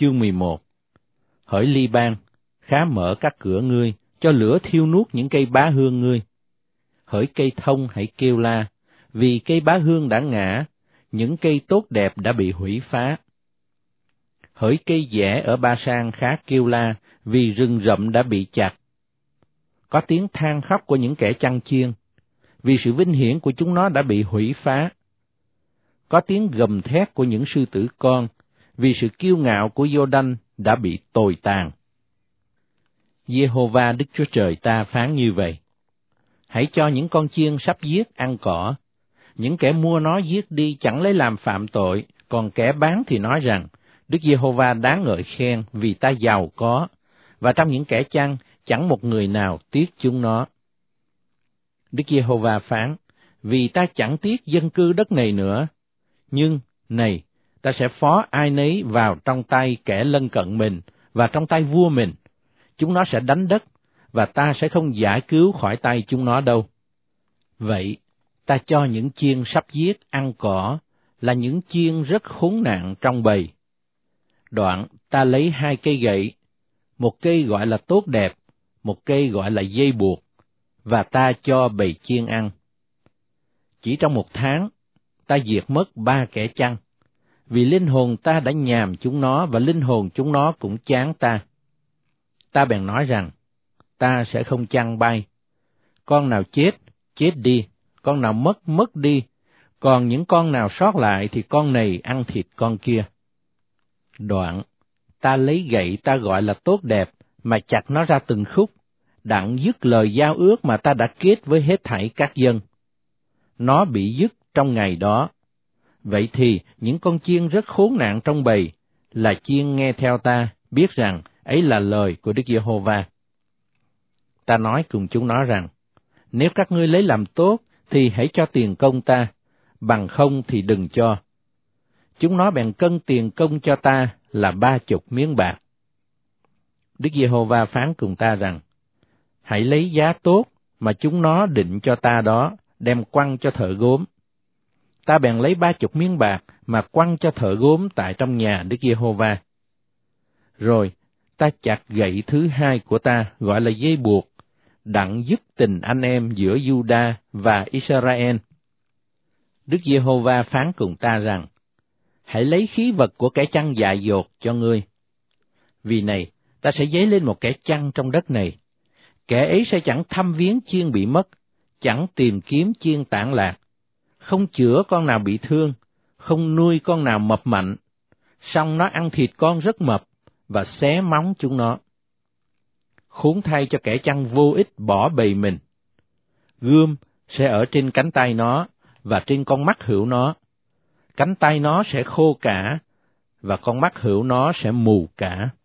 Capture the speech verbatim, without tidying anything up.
Chương mười một. Hỡi Li-ban, khá mở các cửa ngươi, cho lửa thiêu nuốt những cây bá hương ngươi. Hỡi cây thông hãy kêu la, vì cây bá hương đã ngã, những cây tốt đẹp đã bị hủy phá. Hỡi cây dẻ ở Ba-san khá kêu la, vì rừng rậm đã bị chặt. Có tiếng than khóc của những kẻ chăn chiên, vì sự vinh hiển của chúng nó đã bị hủy phá. Có tiếng gầm thét của những sư tử con, vì sự kiêu ngạo của Giô-đanh đã bị tồi tàn. Giê-hô-va Đức Chúa Trời ta phán như vậy: hãy cho những con chiên sắp giết ăn cỏ. Những kẻ mua nó giết đi chẳng lấy làm phạm tội, còn kẻ bán thì nói rằng, Đức Giê-hô-va đáng ngợi khen vì ta giàu có, và trong những kẻ chăn chẳng một người nào tiếc chúng nó. Đức Giê-hô-va phán, vì ta chẳng tiếc dân cư đất này nữa, nhưng, này, ta sẽ phó ai nấy vào trong tay kẻ lân cận mình, và trong tay vua mình. Chúng nó sẽ đánh đất, và ta sẽ không giải cứu khỏi tay chúng nó đâu. Vậy, ta cho những chiên sắp giết ăn cỏ, là những chiên rất khốn nạn trong bầy. Đoạn, ta lấy hai cây gậy, một cây gọi là tốt đẹp, một cây gọi là dây buộc, và ta cho bầy chiên ăn. Chỉ trong một tháng, ta diệt mất ba kẻ chăn, vì linh hồn ta đã nhàm chúng nó, và linh hồn chúng nó cũng chán ta. Ta bèn nói rằng, ta sẽ không chăn bay. Con nào chết, chết đi, con nào mất, mất đi, còn những con nào sót lại thì con này ăn thịt con kia. Đoạn, ta lấy gậy ta gọi là tốt đẹp, mà chặt nó ra từng khúc, đặng dứt lời giao ước mà ta đã kết với hết thảy các dân. Nó bị dứt trong ngày đó. Vậy thì, những con chiên rất khốn nạn trong bầy, là chiên nghe theo ta, biết rằng ấy là lời của Đức Giê-hô-va. Ta nói cùng chúng nó rằng, nếu các ngươi lấy làm tốt, thì hãy cho tiền công ta, bằng không thì đừng cho. Chúng nó bèn cân tiền công cho ta là ba chục miếng bạc. Đức Giê-hô-va phán cùng ta rằng, hãy lấy giá tốt mà chúng nó định cho ta đó, đem quăng cho thợ gốm. Ta bèn lấy ba chục miếng bạc mà quăng cho thợ gốm tại trong nhà Đức Giê-hô-va. Rồi, ta chặt gậy thứ hai của ta, gọi là dây buộc, đặng dứt tình anh em giữa Giu-đa và Israel. Đức Giê-hô-va phán cùng ta rằng, hãy lấy khí vật của kẻ chăn dại dột cho ngươi. Vì này, ta sẽ dấy lên một kẻ chăn trong đất này. Kẻ ấy sẽ chẳng thăm viếng chiên bị mất, chẳng tìm kiếm chiên tản lạc, không chữa con nào bị thương, không nuôi con nào mập mạnh, song nó ăn thịt con rất mập, và xé móng chúng nó. Khốn thay cho kẻ chăn vô ích bỏ bầy mình. Gươm sẽ ở trên cánh tay nó, và trên con mắt hữu nó. Cánh tay nó sẽ khô cả, và con mắt hữu nó sẽ mù cả.